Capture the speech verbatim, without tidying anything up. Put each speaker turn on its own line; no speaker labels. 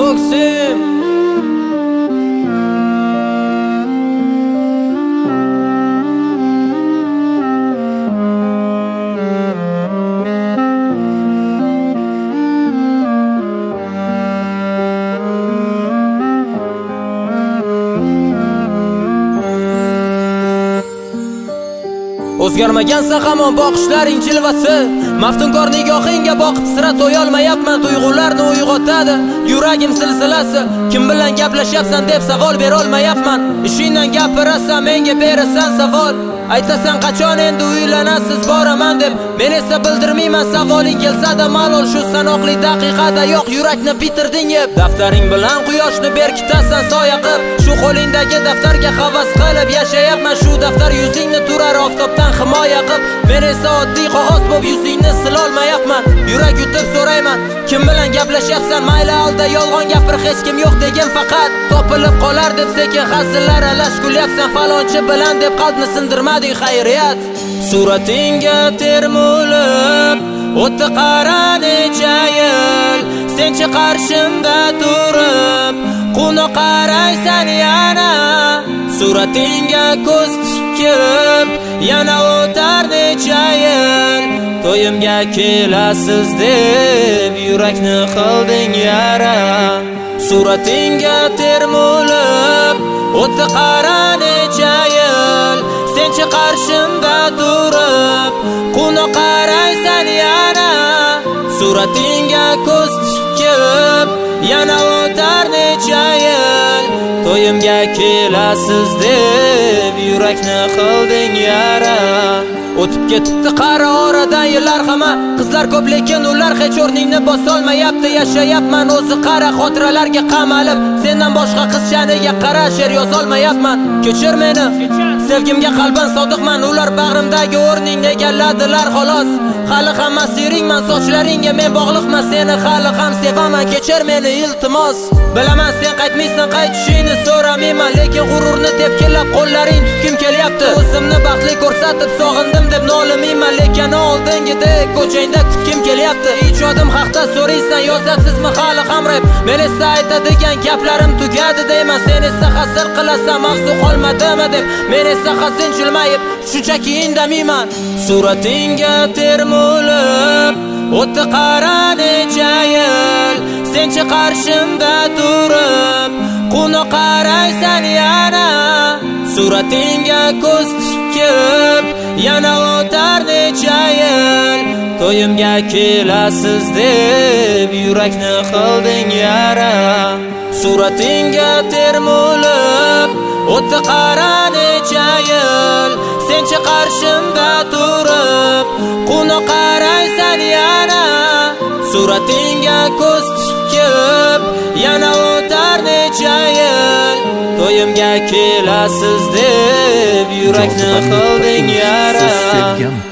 ko'ksim O'zgarmagansa hamon boqishlaring jilvasi, maftunkor nigohingga boqib sira to'yolmayapman. Tuyg'ularni uyg'otadi yuragim silsilasi. Kim bilan gaplashyapsan deb savol berolmayapman. Ishingdan gapirasan, menga berasan savol. Aytasan qachon endi uylanasiz boraman deb, men esa bildirmayman. Savoling kelsa-da malol, shu sanoqli daqiqada yo'q yurakni bitirding yeb. Daftaring bilan quyoshni berkitasan soya qilib, shu qo'lingdagi daftarga havas qilib yashayapman. Shu daftar yuzingni turar oftobdan himoya qilib, men esa oddiy qog'oz bo'lib yuzingni silolmayapman. Yurak yutib so'rayman, kim bilan gaplashyapsan? Mayli alda yolg'on gapir, hech kim yo'q degin faqat. Topilib qolar deb sekin hazillar alash kulyapsan. Falonchi bilan deb qalbni sindirmading xayriyat. Suratingga termulib o'tdi qara necha yil, senchi qarshimda turib quni qaraysan yana. Suratingga ko'z tikib yana o'tar necha yil, to'yimga kelasiz deb yurakni qilding yara. Suratingga termulib o'tdi qara necha yil, senchi qarshimda turib quni qaraysan yana. Suratingga ko'z tikib yana o'tar necha yil, to'yimga kelasiz deb yurakni qilding yara. O'tib ketibdi qara oradan yillar hamma, qizlar ko'p lekin ular hech o'rningni bosolmayapti. Yashayapman o'zi qara xotiralarga qamalib, sendan boshqa qiz shaniga qara she'r yozolmayapman. Kechir meni, sevgimga qalban sodiqman, ular bag'rimdagi o'rningni egalladilar xolos. Hali ham asiringman, sochlaringga men bog'liqman, seni hali ham sevaman. Kechir meni iltimos, bilaman sen qaytmaysan, qaytishingni so'ramayman, lekin g'ururni tepkilab qo'llaring tutkim kelyapti. O'zimni baxtli ko'rsatib sog'indim deb nolimayman, lekin oldingidek ko'changda kutkim kelyapti. Ijodim haqda so'raysan, yozasizmi hali ham rap? Men esa aytadigan gaplarim tugadi deyman, sen esa hasir qilasan mavzu qolmadimi deb. Men esa hazin jilmayib shunchaki indamayman. Suratingga termulib o'tdi qara necha yil, senchi qarshimda turib quni qaraysan yana. Suratingga ko'z tikib yana o'tar necha yil, to'yimga kelasiz deb yurakni qilding yara. Suratingga termulib o'tdi qara necha yil, senchi qarshimda turib quni qaraysan yana. Suratingga ko'z tikib yana o'tar necha yil, to'yimga kelasiz deb yurakni qilding yara.